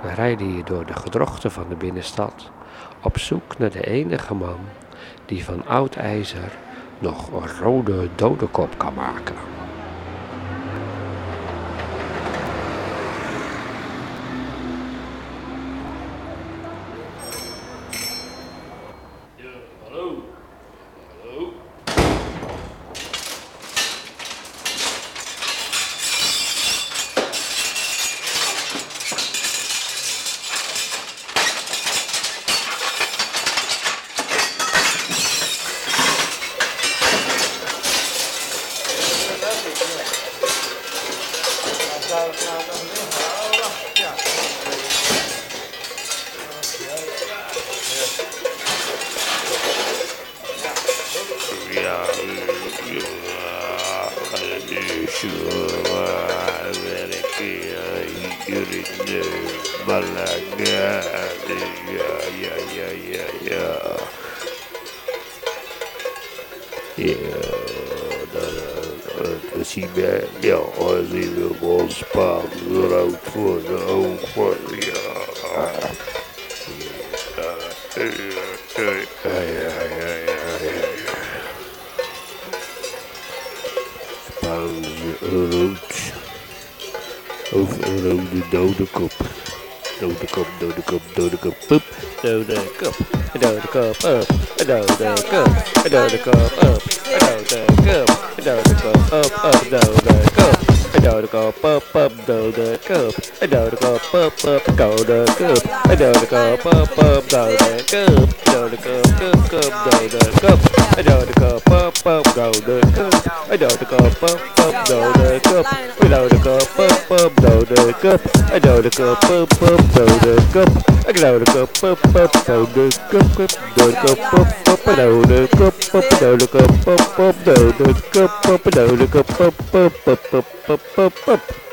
We rijden hier door de gedrochten van de binnenstad, op zoek naar de enige man die van oud ijzer nog een rode dodekop kan maken. Hallo. Hallo. Dus hij bij jou als hij wil wel spaal rood voor de ogen. Spaanse rood. Of een rode dodekop. Dodekop, dodekop, dodekop, poep. Dodekop, dodekop, up. Dodekop, dodekop, up. Dodekop, dodekop, up, up, dodekop. Dodekop, up, up, dodekop. Dodekop, up, up, dodekop. Dodekop, up, up, dodekop. Dodekop, up, up, dodekop. Dodekop, up, up, dodekop. Dodekop, up, up, dodekop. Dodekop, up, up, dodekop. Dodekop, up, up, dodekop. Dodekop, up, up, dodekop. Dodekop, up, up, dodekop. Dodekop, up, up, dodekop. Dodekop, up, up, up, up, up, up, up.